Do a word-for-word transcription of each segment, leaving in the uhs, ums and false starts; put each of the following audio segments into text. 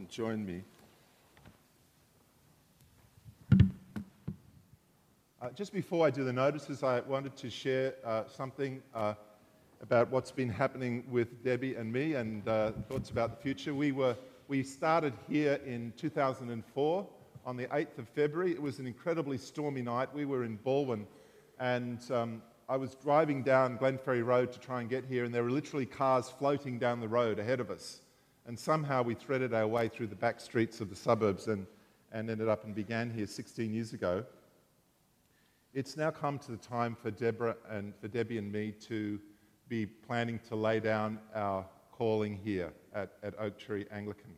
and join me. Uh, just before I do the notices, I wanted to share uh, something uh, about what's been happening with Debbie and me, and uh, thoughts about the future. We were we started here in two thousand four on the eighth of February. It was an incredibly stormy night. We were in Balwyn, and um, I was driving down Glenferrie Road to try and get here, and there were literally cars floating down the road ahead of us. And somehow we threaded our way through the back streets of the suburbs and, and ended up and began here sixteen years ago. It's now come to the time for Deborah and for Debbie and me to be planning to lay down our calling here at, at Oak Tree Anglican.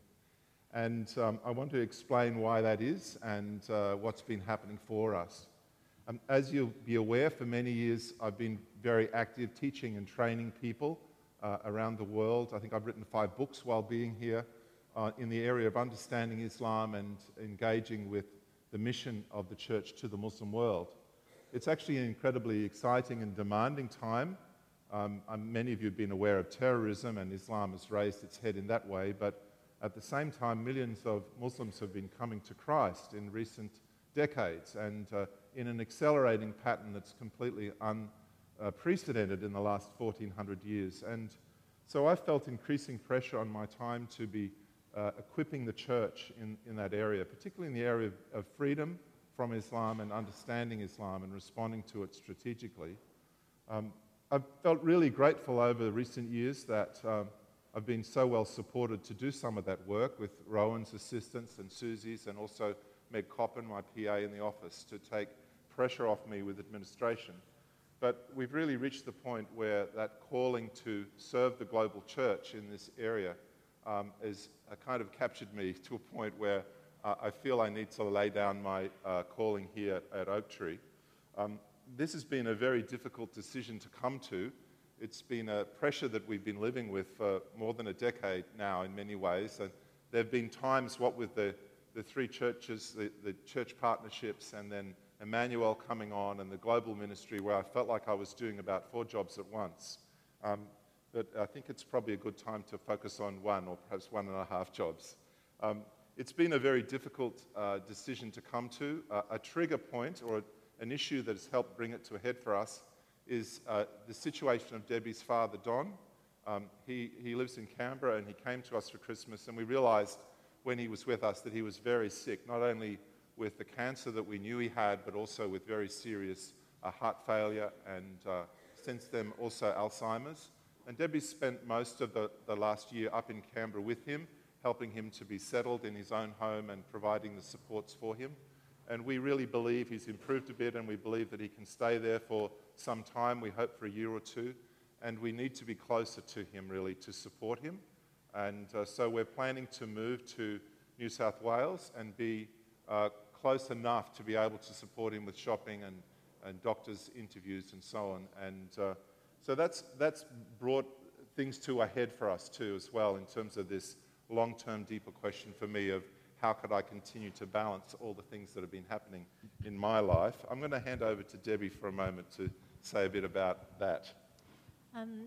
And um, I want to explain why that is and uh, what's been happening for us. Um, as you'll be aware, for many years I've been very active teaching and training people uh, around the world. I think I've written five books while being here uh, in the area of understanding Islam and engaging with the mission of the church to the Muslim world. It's actually an incredibly exciting and demanding time. Um, many of you have been aware of terrorism, and Islam has raised its head in that way, but at the same time, millions of Muslims have been coming to Christ in recent decades, and uh, in an accelerating pattern that's completely unprecedented in the last fourteen hundred years. And so I felt increasing pressure on my time to be uh, equipping the church in, in that area, particularly in the area of, of freedom from Islam and understanding Islam and responding to it strategically. Um, I've felt really grateful over recent years that um, I've been so well supported to do some of that work with Rowan's assistance and Susie's, and also Meg Coppin, my P A in the office, to take pressure off me with administration. But we've really reached the point where that calling to serve the global church in this area um, has uh, kind of captured me to a point where uh, I feel I need to lay down my uh, calling here at Oak Tree. Um, this has been a very difficult decision to come to. It's been a pressure that we've been living with for more than a decade now in many ways. And there have been times, what with the, the three churches, the, the church partnerships, and then Emmanuel coming on and the global ministry, where I felt like I was doing about four jobs at once. Um, but I think it's probably a good time to focus on one or perhaps one and a half jobs. Um, it's been a very difficult uh, decision to come to. Uh, a trigger point or an issue that has helped bring it to a head for us is uh, the situation of Debbie's father, Don. Um, he, he lives in Canberra, and he came to us for Christmas, and we realised when he was with us that he was very sick, not only with the cancer that we knew he had, but also with very serious uh, heart failure, and uh, since then also Alzheimer's. And Debbie spent most of the, the last year up in Canberra with him, helping him to be settled in his own home and providing the supports for him. And we really believe he's improved a bit, and we believe that he can stay there for some time, we hope for a year or two. And we need to be closer to him, really, to support him. And uh, so we're planning to move to New South Wales and be uh, close enough to be able to support him with shopping and, and doctor's interviews and so on. And uh, so that's, that's brought things to a head for us too as well, in terms of this long-term, deeper question for me of how could I continue to balance all the things that have been happening in my life. I'm going to hand over to Debbie for a moment to say a bit about that. Um, am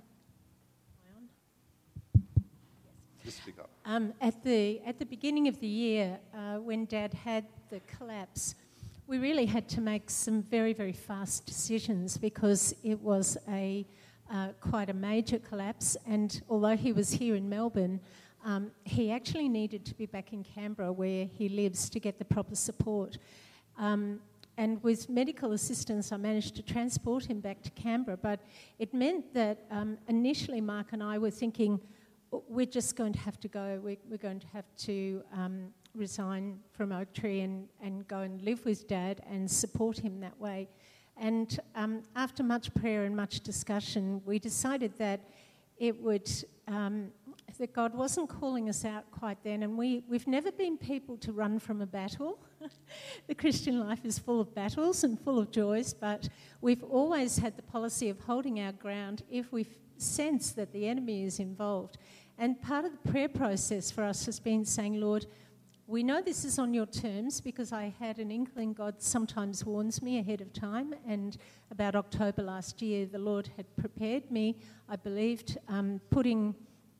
I on? Yes. Just speak up. Um, at the at the beginning of the year, uh, when Dad had the collapse, we really had to make some very, very fast decisions, because it was a uh, quite a major collapse. And although he was here in Melbourne, um, he actually needed to be back in Canberra, where he lives, to get the proper support. Um, And with medical assistance, I managed to transport him back to Canberra. But it meant that um, initially Mark and I were thinking, we're just going to have to go. We're, we're going to have to um, resign from Oak Tree and, and go and live with Dad and support him that way. And um, after much prayer and much discussion, we decided that it would... Um, that God wasn't calling us out quite then, and we, we've never been people to run from a battle. The Christian life is full of battles and full of joys, but we've always had the policy of holding our ground if we sense that the enemy is involved. And part of the prayer process for us has been saying, Lord, we know this is on your terms, because I had an inkling God sometimes warns me ahead of time, and about October last year the Lord had prepared me, I believed, um, putting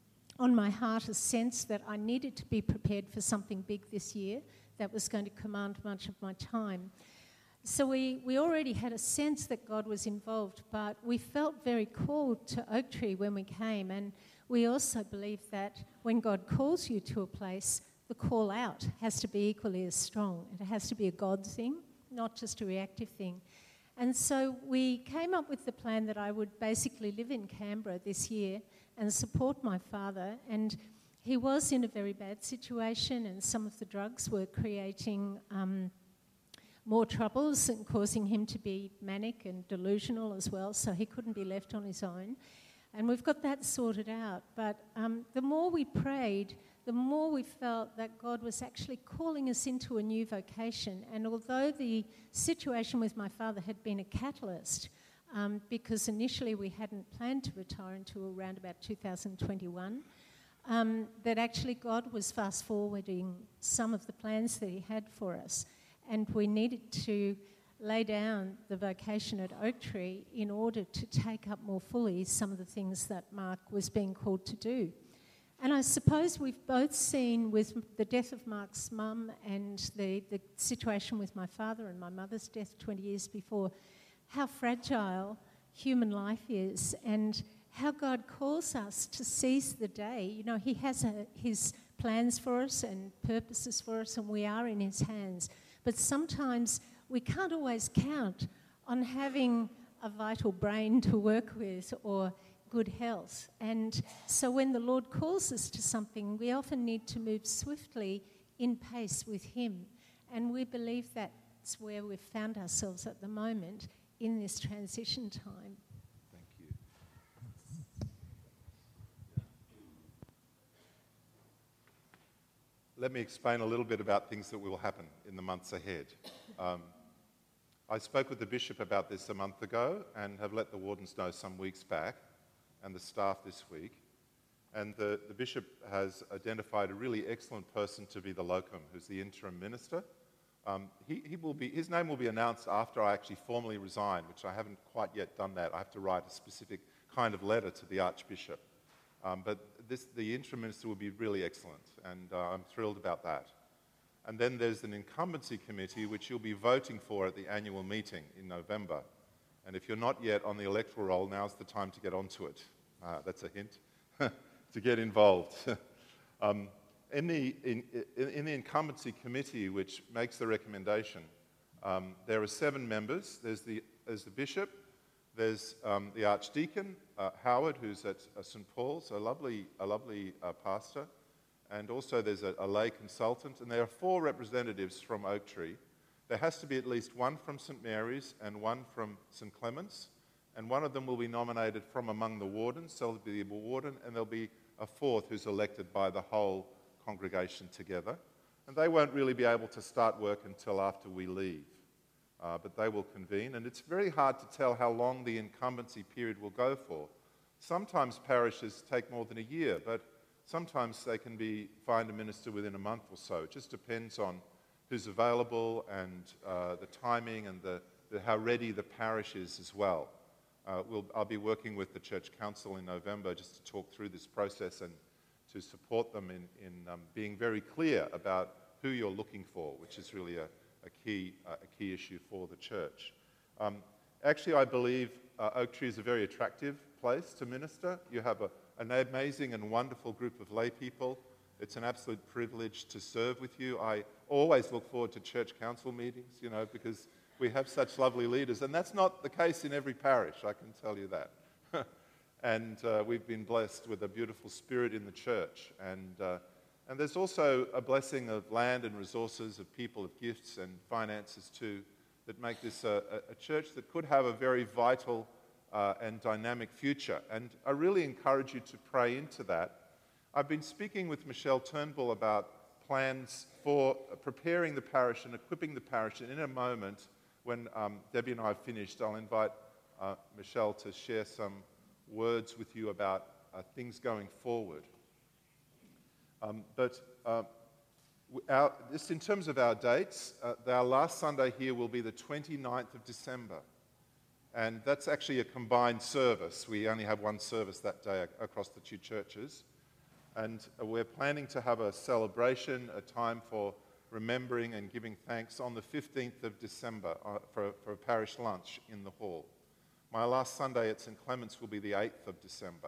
on my heart a sense that I needed to be prepared for something big this year that was going to command much of my time. So we, we already had a sense that God was involved, but we felt very called to Oak Tree when we came, and we also believe that when God calls you to a place, the call out has to be equally as strong. It has to be a God thing, not just a reactive thing. And so we came up with the plan that I would basically live in Canberra this year and support my father. And he was in a very bad situation, and some of the drugs were creating um, more troubles and causing him to be manic and delusional as well, so he couldn't be left on his own. And we've got that sorted out. But um, the more we prayed, the more we felt that God was actually calling us into a new vocation. And although the situation with my father had been a catalyst, um, because initially we hadn't planned to retire until around about two thousand twenty-one, um, that actually God was fast-forwarding some of the plans that he had for us. And we needed to lay down the vocation at Oak Tree in order to take up more fully some of the things that Mark was being called to do. And I suppose we've both seen with the death of Mark's mum and the, the situation with my father and my mother's death twenty years before, how fragile human life is and how God calls us to seize the day. You know, he has a, his plans for us and purposes for us, and we are in his hands. But sometimes we can't always count on having a vital brain to work with or good health. And so when the Lord calls us to something, we often need to move swiftly in pace with him. And we believe that's where we've found ourselves at the moment in this transition time. Thank you. Let me explain a little bit about things that will happen in the months ahead. Um, I spoke with the bishop about this a month ago and have let the wardens know some weeks back, and the staff this week. And the, the bishop has identified a really excellent person to be the locum, who's the interim minister. Um, he, he will be, his name will be announced after I actually formally resign, which I haven't quite yet done that. I have to write a specific kind of letter to the Archbishop. Um, but this, the interim minister will be really excellent, and uh, I'm thrilled about that. And then there's an incumbency committee, which you'll be voting for at the annual meeting in November. And if you're not yet on the electoral roll, now's the time to get onto it. Uh, that's a hint, to get involved. um, in, the, in, in the incumbency committee, which makes the recommendation, um, there are seven members. There's the, there's the bishop, there's um, the archdeacon, uh, Howard, who's at uh, Saint Paul's, a lovely, a lovely uh, pastor, and also there's a, a lay consultant, and there are four representatives from Oak Tree. There has to be at least one from Saint Mary's and one from Saint Clement's, and one of them will be nominated from among the wardens, so there'll be a warden, and there'll be a fourth who's elected by the whole congregation together. And they won't really be able to start work until after we leave, uh, but they will convene, and it's very hard to tell how long the incumbency period will go for. Sometimes parishes take more than a year, but sometimes they can be find a minister within a month or so. It just depends on who's available and uh, the timing and the, the, how ready the parish is as well. Uh, we'll, I'll be working with the Church Council in November just to talk through this process and to support them in, in um, being very clear about who you're looking for, which is really a, a, key, uh, a key issue for the church. Um, actually, I believe uh, Oak Tree is a very attractive place to minister. You have a, an amazing and wonderful group of lay people. It's an absolute privilege to serve with you. I always look forward to church council meetings, you know, because we have such lovely leaders. And that's not the case in every parish, I can tell you that. And uh, we've been blessed with a beautiful spirit in the church. And, uh, and there's also a blessing of land and resources, of people, of gifts and finances too, that make this a, a church that could have a very vital uh, and dynamic future. And I really encourage you to pray into that. I've been speaking with Michelle Turnbull about plans for preparing the parish and equipping the parish. And in a moment, when um, Debbie and I have finished, I'll invite uh, Michelle to share some words with you about uh, things going forward. Um, but uh, our, just in terms of our dates, uh, our last Sunday here will be the twenty-ninth of December. And that's actually a combined service. We only have one service that day across the two churches. And uh, we're planning to have a celebration, a time for remembering and giving thanks on the fifteenth of December uh, for, for a parish lunch in the hall. My last Sunday at St Clement's will be the eighth of December.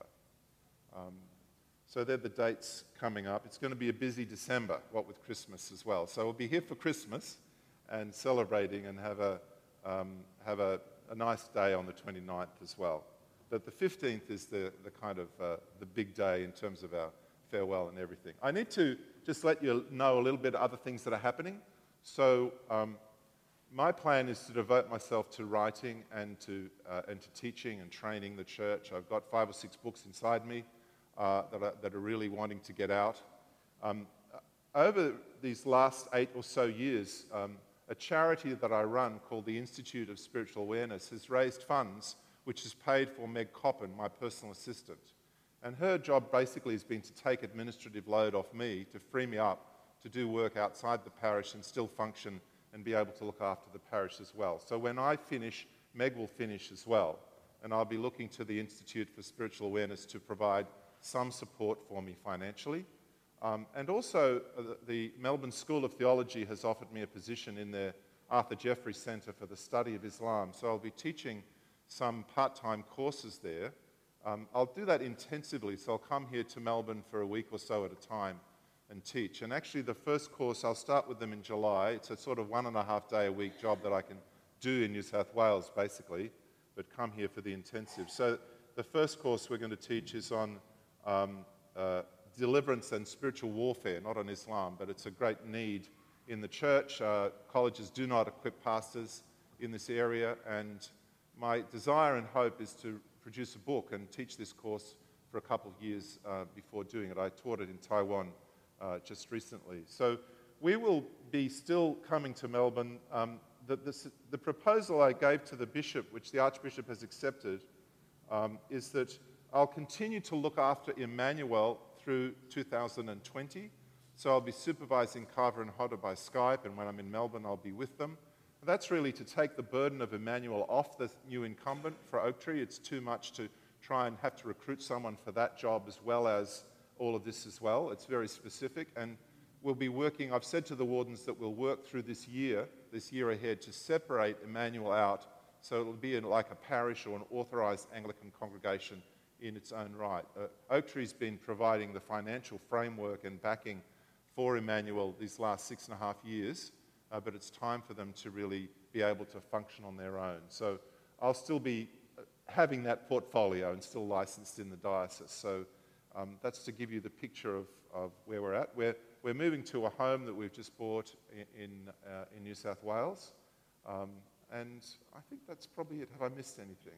Um, so they're the dates coming up. It's going to be a busy December, what with Christmas as well. So we'll be here for Christmas and celebrating and have a, um, have a, a nice day on the twenty-ninth as well. But the fifteenth is the, the kind of uh, the big day in terms of our farewell and everything. I need to just let you know a little bit of other things that are happening. So um, my plan is to devote myself to writing and to, uh, and to teaching and training the church. I've got five or six books inside me uh, that, are, that are really wanting to get out. Um, over these last eight or so years, um, a charity that I run called the Institute of Spiritual Awareness has raised funds which has paid for Meg Coppin, my personal assistant. And her job basically has been to take administrative load off me, to free me up to do work outside the parish and still function and be able to look after the parish as well. So when I finish, Meg will finish as well. And I'll be looking to the Institute for Spiritual Awareness to provide some support for me financially. Um, and also, uh, the Melbourne School of Theology has offered me a position in their Arthur Jeffrey Centre for the Study of Islam. So I'll be teaching some part-time courses there. Um, I'll do that intensively, so I'll come here to Melbourne for a week or so at a time and teach. And actually the first course, I'll start with them in July. It's a sort of one and a half day a week job that I can do in New South Wales, basically, but come here for the intensive. So the first course we're going to teach is on um, uh, deliverance and spiritual warfare, not on Islam, but it's a great need in the church. Uh, colleges do not equip pastors in this area, and my desire and hope is to produce a book and teach this course for a couple of years uh, before doing it. I taught it in Taiwan uh, just recently. So we will be still coming to Melbourne. Um, the, the, the proposal I gave to the bishop, which the Archbishop has accepted, um, is that I'll continue to look after Emmanuel through two thousand twenty. So I'll be supervising Carver and Hodder by Skype, and when I'm in Melbourne, I'll be with them. That's really to take the burden of Emmanuel off the new incumbent for Oak Tree. It's too much to try and have to recruit someone for that job as well as all of this as well. It's very specific, and we'll be working, I've said to the wardens that we'll work through this year, this year ahead, to separate Emmanuel out so it'll be in like a parish or an authorised Anglican congregation in its own right. Uh, Oak Tree's been providing the financial framework and backing for Emmanuel these last six and a half years. Uh, but it's time for them to really be able to function on their own. So I'll still be having that portfolio and still licensed in the diocese. So um, that's to give you the picture of, of where we're at. We're, we're moving to a home that we've just bought in, in, uh, in New South Wales. Um, and I think that's probably it. Have I missed anything?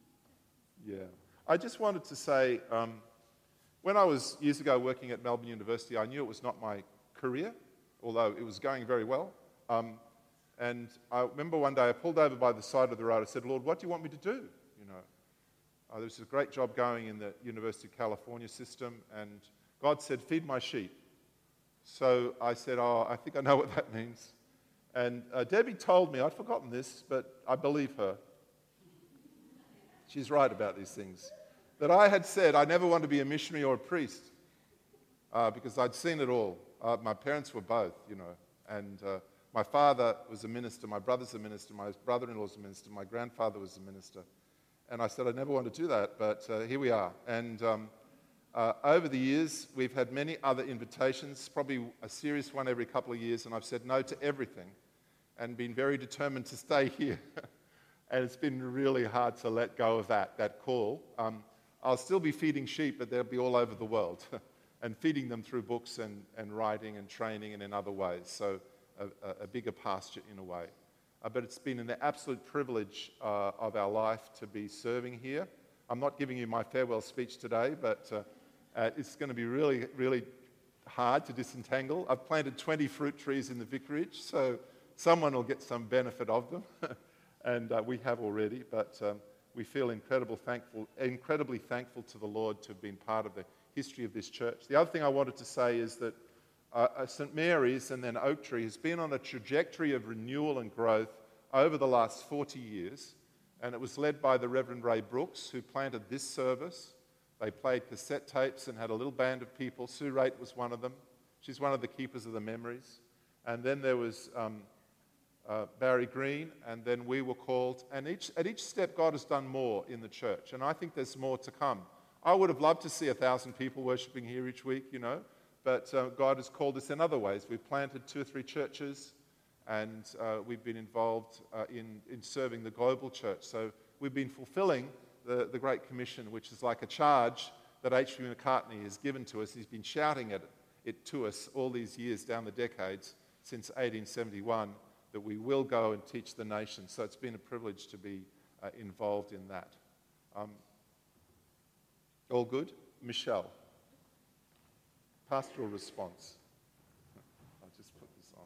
Yeah. I just wanted to say, um, when I was years ago working at Melbourne University, I knew it was not my career, although it was going very well. Um, and I remember one day I pulled over by the side of the road. I said, Lord, what do you want me to do? You know, uh, there was a great job going in the University of California system, and God said, feed my sheep. So I said, oh, I think I know what that means. And uh, Debbie told me, I'd forgotten this, but I believe her. She's right about these things. That I had said I never wanted to be a missionary or a priest uh, because I'd seen it all. Uh, my parents were both, you know, and uh, my father was a minister, my brother's a minister, my brother-in-law's a minister, my grandfather was a minister. And I said, I never want to do that, but uh, here we are. And um, uh, over the years, we've had many other invitations, probably a serious one every couple of years, and I've said no to everything and been very determined to stay here. And it's been really hard to let go of that, that call. Um, I'll still be feeding sheep, but they'll be all over the world. And feeding them through books and, and writing and training and in other ways. So a, a bigger pasture in a way. Uh, but it's been an absolute privilege uh, of our life to be serving here. I'm not giving you my farewell speech today, but uh, uh, it's going to be really, really hard to disentangle. I've planted twenty fruit trees in the vicarage, so someone will get some benefit of them. and uh, we have already, but um, we feel incredible thankful, incredibly thankful to the Lord to have been part of the history of this church. The other thing I wanted to say is that uh, St Mary's and then Oak Tree has been on a trajectory of renewal and growth over the last forty years, and it was led by the Reverend Ray Brooks, who planted this service, They played cassette tapes and had a little band of people. Sue Raitt was one of them. She's one of the keepers of the memories. And then there was um, uh, Barry Green, and then we were called. And each, at each step, God has done more in the church, and I think there's more to come. I would have loved to see a thousand people worshipping here each week, you know, but uh, God has called us in other ways. We've planted two or three churches, and uh, we've been involved uh, in, in serving the global church. So we've been fulfilling the, the Great Commission, which is like a charge that H B McCartney has given to us. He's been shouting at it, it to us all these years down the decades since eighteen seventy-one, that we will go and teach the nations. So it's been a privilege to be uh, involved in that. Um, all good? Michelle, pastoral response. I'll just put this on.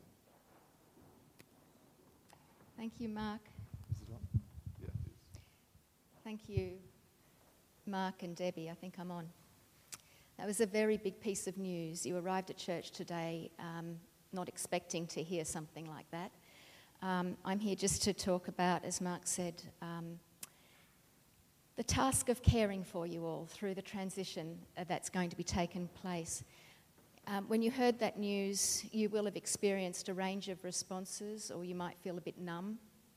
Thank you, Mark. Is it on? Yeah, it is. Thank you, Mark and Debbie. I think I'm on. That was a very big piece of news. You arrived at church today um, not expecting to hear something like that. Um, I'm here just to talk about, as Mark said, um, the task of caring for you all through the transition uh, that's going to be taken place. Um, when you heard that news, you will have experienced a range of responses, or you might feel a bit numb.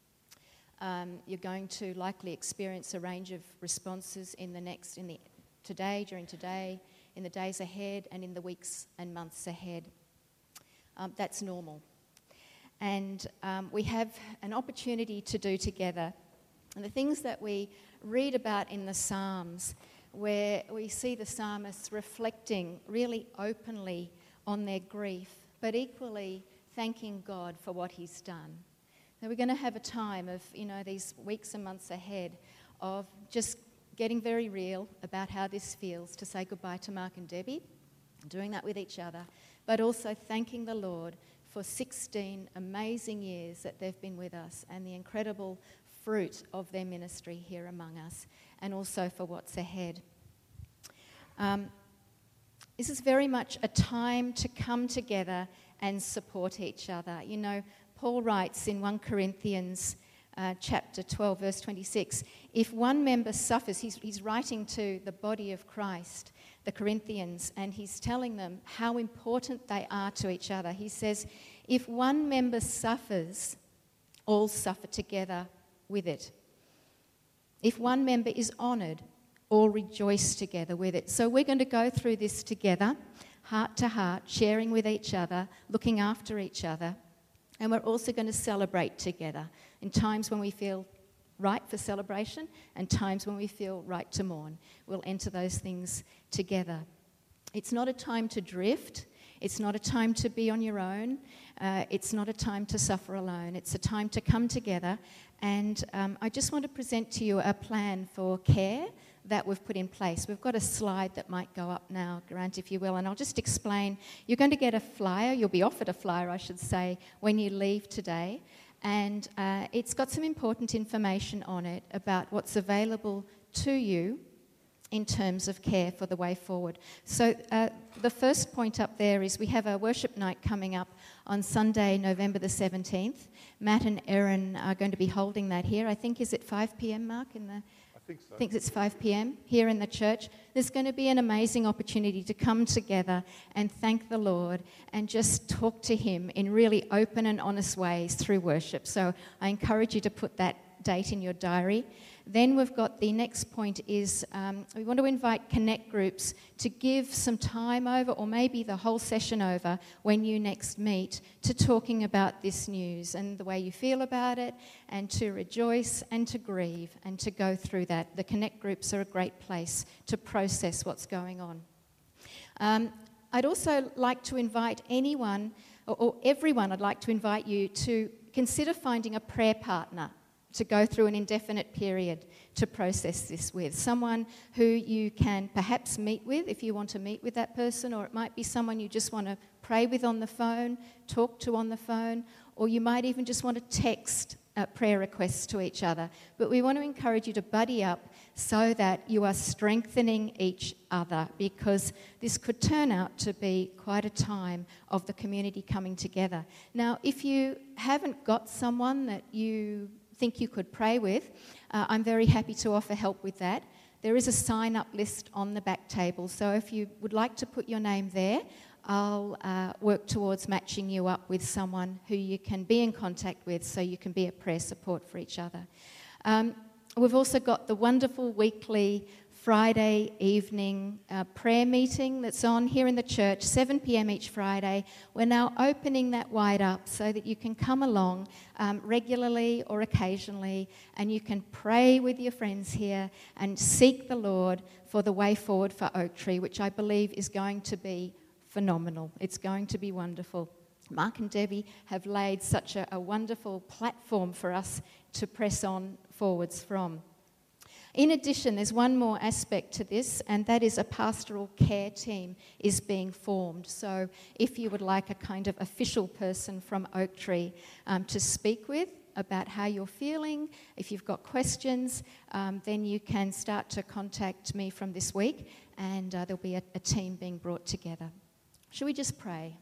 Um, you're going to likely experience a range of responses in the next, in the today, during today, in the days ahead, and in the weeks and months ahead. Um, that's normal. And um, we have an opportunity to do together. And the things that we read about in the Psalms, where we see the psalmists reflecting really openly on their grief, but equally thanking God for what he's done. Now we're going to have a time of, you know, these weeks and months ahead of just getting very real about how this feels to say goodbye to Mark and Debbie, doing that with each other, but also thanking the Lord for sixteen amazing years that they've been with us and the incredible fruit of their ministry here among us, and also for what's ahead. Um, this is very much a time to come together and support each other. You know, Paul writes in First Corinthians uh, chapter twelve, verse twenty-six, if one member suffers, he's, he's writing to the body of Christ, the Corinthians, and he's telling them how important they are to each other. He says, if one member suffers, all suffer together with it. If one member is honoured, all rejoice together with it. So we're going to go through this together, heart to heart, sharing with each other, looking after each other, and we're also going to celebrate together in times when we feel right for celebration and times when we feel right to mourn. We'll enter those things together. It's not a time to drift. It's not a time to be on your own. Uh, it's not a time to suffer alone. It's a time to come together. And um, I just want to present to you a plan for care that we've put in place. We've got a slide that might go up now, Grant, if you will, and I'll just explain. You're going to get a flyer. You'll be offered a flyer, I should say, when you leave today. And uh, it's got some important information on it about what's available to you in terms of care for the way forward. So uh, the first point up there is we have a worship night coming up on Sunday, November the seventeenth. Matt and Erin are going to be holding that here. I think, is it five p.m, Mark, in the... I think so. I think it's five p.m. here in the church. There's going to be an amazing opportunity to come together and thank the Lord and just talk to him in really open and honest ways through worship. So I encourage you to put that date in your diary. Then we've got the next point is um, we want to invite connect groups to give some time over, or maybe the whole session over when you next meet, to talking about this news and the way you feel about it, and to rejoice and to grieve and to go through that. The connect groups are a great place to process what's going on. Um, I'd also like to invite anyone, or, or everyone, I'd like to invite you to consider finding a prayer partner to go through an indefinite period to process this with. Someone who you can perhaps meet with if you want to meet with that person, or it might be someone you just want to pray with on the phone, talk to on the phone, or you might even just want to text uh, prayer requests to each other. But we want to encourage you to buddy up so that you are strengthening each other, because this could turn out to be quite a time of the community coming together. Now, if you haven't got someone that you think you could pray with, uh, I'm very happy to offer help with that. There is a sign-up list on the back table, so if you would like to put your name there, I'll uh, work towards matching you up with someone who you can be in contact with so you can be a prayer support for each other. Um, we've also got the wonderful weekly Friday evening uh, prayer meeting that's on here in the church, seven p.m. each Friday. We're now opening that wide up so that you can come along um, regularly or occasionally, and you can pray with your friends here and seek the Lord for the way forward for Oak Tree, which I believe is going to be phenomenal. It's going to be wonderful. Mark and Debbie have laid such a, a wonderful platform for us to press on forwards from. In addition, there's one more aspect to this, and that is a pastoral care team is being formed. So if you would like a kind of official person from Oak Tree um, to speak with about how you're feeling, if you've got questions, um, then you can start to contact me from this week, and uh, there'll be a, a team being brought together. Shall we just pray?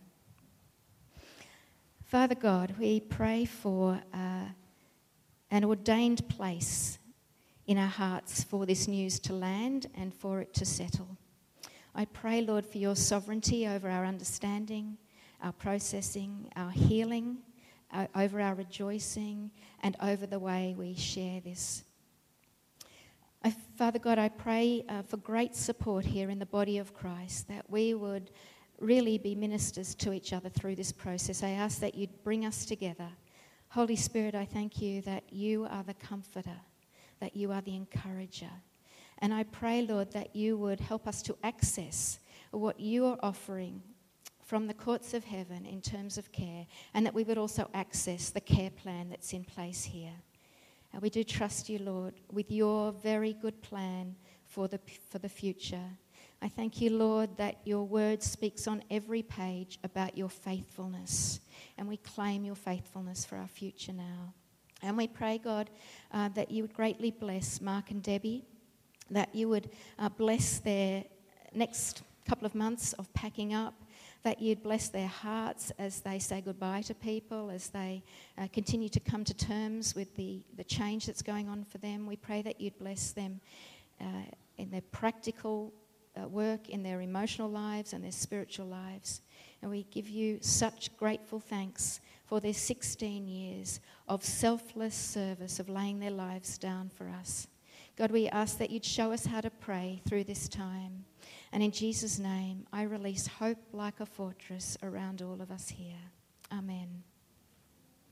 Father God, we pray for uh, an ordained place in our hearts for this news to land and for it to settle. I pray, Lord, for your sovereignty over our understanding, our processing, our healing, uh, over our rejoicing, and over the way we share this. I, Father God, I pray uh, for great support here in the body of Christ, that we would really be ministers to each other through this process. I ask that you'd bring us together. Holy Spirit, I thank you that you are the comforter, that you are the encourager. And I pray, Lord, that you would help us to access what you are offering from the courts of heaven in terms of care, and that we would also access the care plan that's in place here. And we do trust you, Lord, with your very good plan for the, for the future. I thank you, Lord, that your word speaks on every page about your faithfulness, and we claim your faithfulness for our future now. And we pray, God, uh, that you would greatly bless Mark and Debbie, that you would uh, bless their next couple of months of packing up, that you'd bless their hearts as they say goodbye to people, as they uh, continue to come to terms with the, the change that's going on for them. We pray that you'd bless them uh, in their practical uh, work, in their emotional lives and their spiritual lives. And we give you such grateful thanks for their sixteen years of selfless service, of laying their lives down for us. God, we ask that you'd show us how to pray through this time. And in Jesus' name, I release hope like a fortress around all of us here. Amen.